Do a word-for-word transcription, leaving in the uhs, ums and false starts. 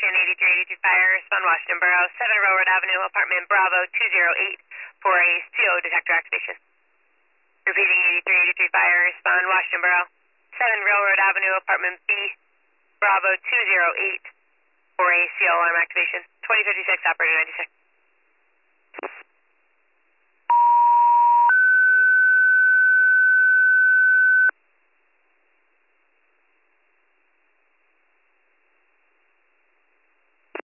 activation, eighty-three eighty-three fire, respond Washington Borough, seven Railroad Avenue, apartment Bravo two zero eight for a C O detector activation. Repeating, eighty-three eighty-three fire, respond Washington Borough, seven Railroad Avenue, apartment B, Bravo two zero eight for a C O alarm activation. twenty fifty-six, operator ninety-six.